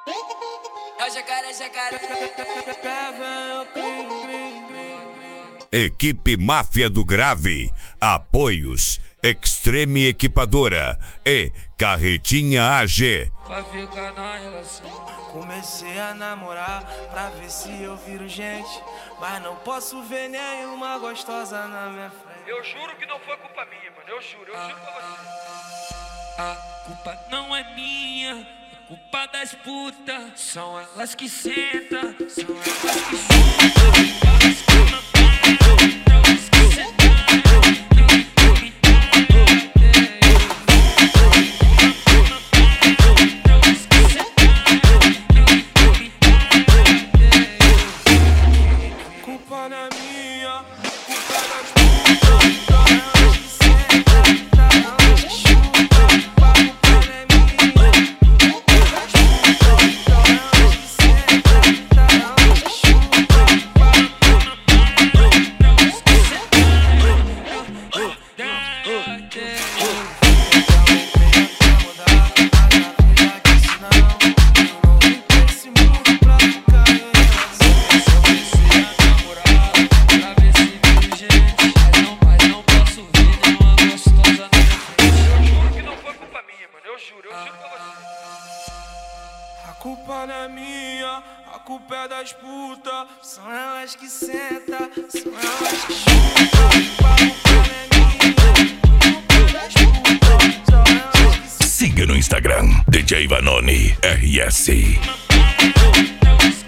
É o jacaré, jacaré. Equipe Máfia do Grave, apoios Extreme Equipadora e Carretinha AG. Vai ficar na relação. Comecei a namorar pra ver se eu viro gente, mas não posso ver nenhuma gostosa na minha frente. Eu juro que não foi culpa minha, mano. Eu juro pra você. A culpa não é minha, é culpa das putas. São elas que sentam, são elas que chutam. Elas que mamam, elas que sentam. Culpa não é minha, culpa das putas. Elas que sentam, elas que chutam. Culpa não é minha, culpa das putas. Elas que sentam, elas que chutam. Elas que a culpa não é minha, a culpa é das putas. São elas que sentam, são elas que chutam. A culpa não é minha, a culpa é das putas. São elas que sentam. Siga no Instagram, DJ Vanoni RS.